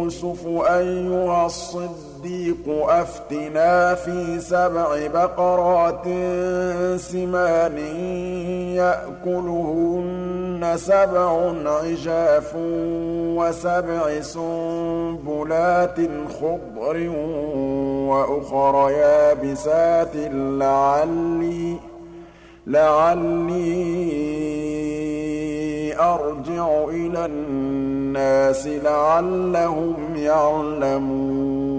يُوسُفُ أَيُّهَا الصِّدِّيقُ أَفْتِنَا فِي 7 بَقَرَاتٍ سِمَانٍ يَأْكُلُهُنَّ 7 عِجَافٌ و7 سُنبُلَاتٍ خُضْرٍ وَأُخَرَ يَابِسَاتٍ لَعَلِّي أَرْجِعُ إِلَى النَّاسِ لَعَلَّهُمْ يَعْلَمُونَ